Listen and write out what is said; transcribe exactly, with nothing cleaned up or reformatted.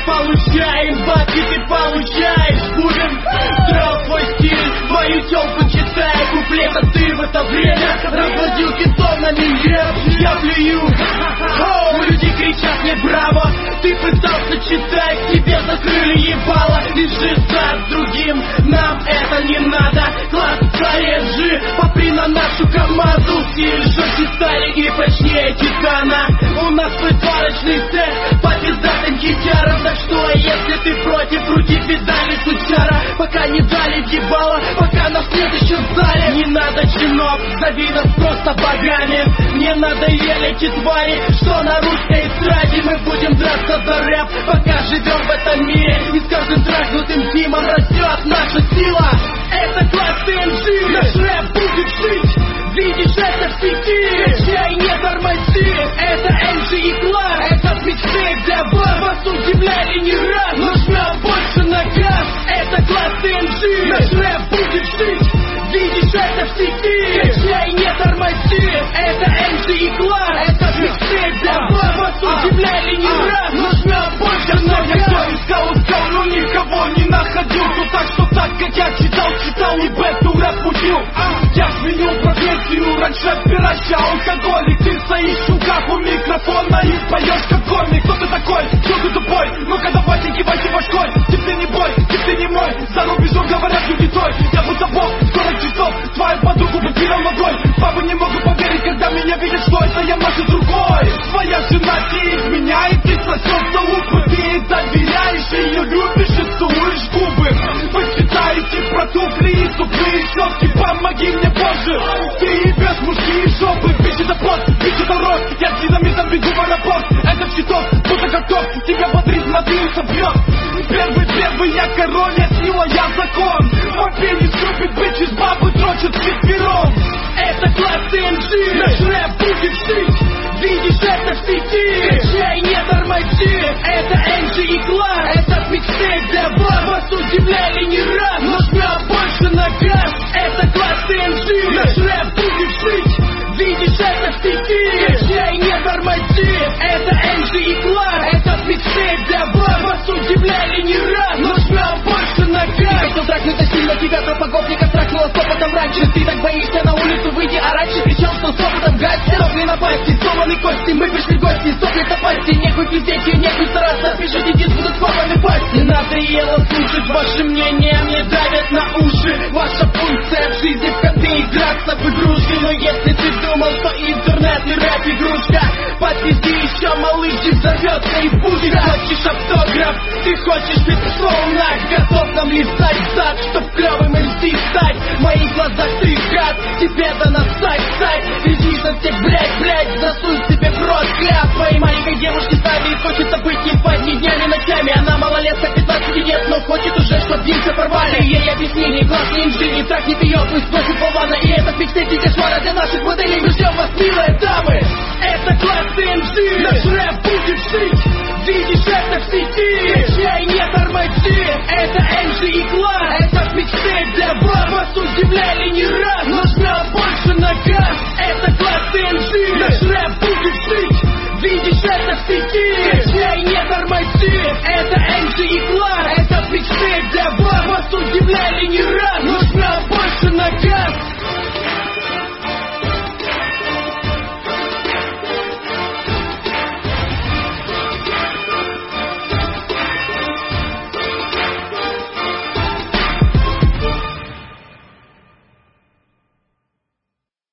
получаем, бабки ты получаешь. Будем строил твой стиль, твою телку читай. Куплета ты в это время разводил китов на меня. Я плюю, оу, люди кричат мне браво. Ты пытался читать, тебе закрыли ебало. Лежишь за другим, нам это не надо. Класс зарежи, попри на нашу команду. Стиль жестче стали и прочнее титана. У нас свой сет по пиздатым хитярам. Так что, если ты против, крути педали, сучара. Пока не дали ебало, пока на следующем зале. Не надо чинов, зови нас просто богами. Не надоели эти твари, что на русской эстраде. Мы будем драться за рэп, пока живем в этом мире. И с каждым трахнутым тимом растет наша сила. Это класс ти эн джи, наш рэп будет жить. Видишь это в сети, качай, не тормози. Это эн джи и Клар, этот микстейп для вас. Вас удивляли не раз, но жмем больше на газ. Это класс ти эн джи, наш рэп будет жить. Видишь это в сети, качай, не тормози. Это эн джи и Клар, этот микстейп для вас. Вас удивляли не раз, но жмем больше на газ. Я искал, искал, но никого не находил. Ну так что так, как я читал, читал и бету рэп учил. Я сменил профессию, раньше пираща, алкоголик. Ты стоишь в шуках у микрофона и поешь как комик. Кто ты такой? Кто ты тупой? Ну-ка давайте кивайте башкой. Тип ты не бой, тип ты не мой. За рубежом говорят люди твой. Я будто бог, сорок часов, твою подругу попирал ногой. Бабы не могут поверить, когда меня видят, что это я машу другой. Твоя жена тебе изменяет, ты сосется лупы. Ты доверяешь, ее любишь и целуешь губы. Вы читаете про туфли и тупые щетки. Помоги мне, Боже, ты ебешь мужские жопы. Бич это плод, бич это рот. Я с динамитом бегу в аэропорт. Это щиток, будто готов. Тебя бодрит, смотри, собьет. Первый, первый, я король, я сила, я закон. Мой пенис любит бичес, бабы дрочат четвером. Это класс ти эн джи, наш рэп будет жить. Видишь это в сети, качай, не тормози. Это эн джи и Клар, этот микстейп для вас. Вас удивляли не раз, но жмем больше на газ. Это класс ти эн джи, наш рэп будет жить. Видишь это в сети, качай, не тормози. Это эн джи и Клар, этот микстейп для вас. Вас удивляли не раз, но жмем больше на газ. Хотел трахнуть сильно тебя, тропоговника страхнула стопотом раньше. Ты так боишься на улицу выйти, а раньше кричал, что стопотом гасти. Сопли напасти, сломаны кости, мы пришли в гости. Сопли напасти, нехуй пиздеть и нехуй стараться. Пишите диск, будут сломаны пасти. Надоело слушать ваше мнение, мне давят на уши. Ваша функция в жизни в коты, играться в игрушки. Но если ты думал, что интернет и рэп игрушка, подвези еще, малыш, взорвется и пушка. Ты хочешь автограф, ты хочешь быть клоунах. Готов нам листать зад, чтоб клёвым эм си стать. В моих глазах ты гад, тебе да насать, стать. Иди за всех, блять, блять, засунь себе в рот кляп. Твоей маленькой девушке Сави хочется быть не по дни, днями, ночами. Она малолетка, пятнадцати нет, но хочет уже, чтоб димся порвали. Ей объяснили, класс не инжи, не так не пьет, пусть просит полвана. И этот микстейп не кошмара для наших моделей. Мы ждем вас, милые дамы. Это класс ти эн джи, наш рэп будет жить. Видишь это в сети, качай, не тормози. Это эн джи и Клар, этот микстейп для вас. Вас удивляли не раз, но жмем больше на газ. Это класс ти эн джи, наш рэп будет жить. Видишь это в сети, качай, не тормози. Это эн джи и Клар, этот микстейп для вас. Вас удивляли